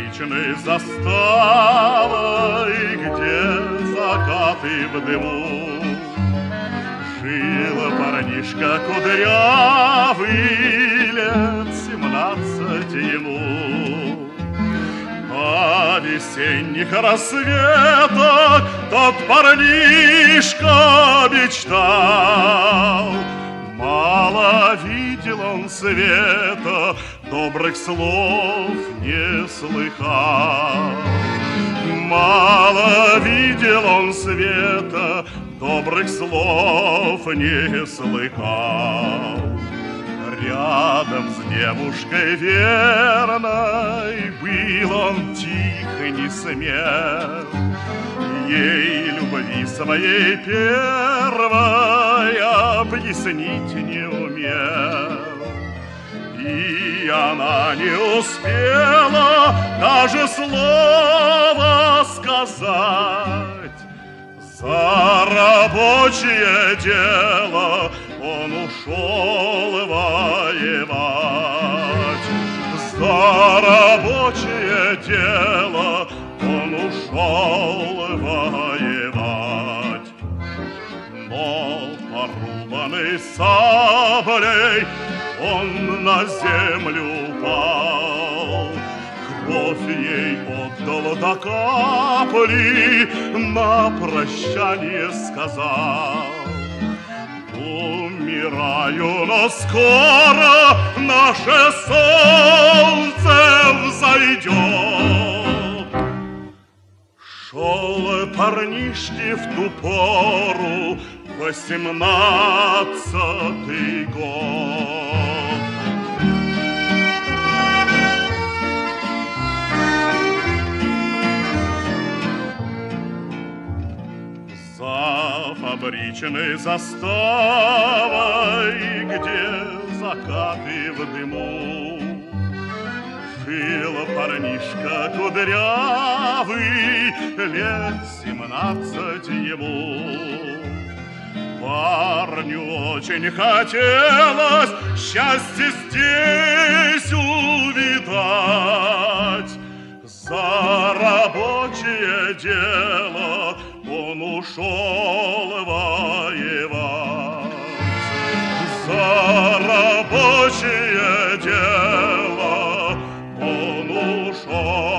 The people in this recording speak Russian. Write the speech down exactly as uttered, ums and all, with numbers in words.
фабричной заставой, где закаты в дыму, жил парнишка кудрявый, лет семнадцать ему. На весенних рассветах тот парнишка мечтал. Мало видел он света, добрых слов не слыхал. Мало видел он света, добрых слов не слыхал. Рядом с девушкой верной был он тих и не смел, ей любви своей первой объяснить не умел. И она не успела даже слова сказать. За рабочее дело он ушел воевать. За рабочее дело он ушел воевать. Но порубанный саблей он на землю упал. Кровь ей отдал до капли, на прощание сказал: умираю, но скоро наше солнце взойдет. Шел парнишке в ту пору восемнадцатый год. За фабричной заставой, где закаты в дыму, жил парнишка кудрявый, лет семнадцать ему. Парню очень хотелось счастье здесь увидать. За рабочее дело он ушел воевать. За рабочее дело он ушел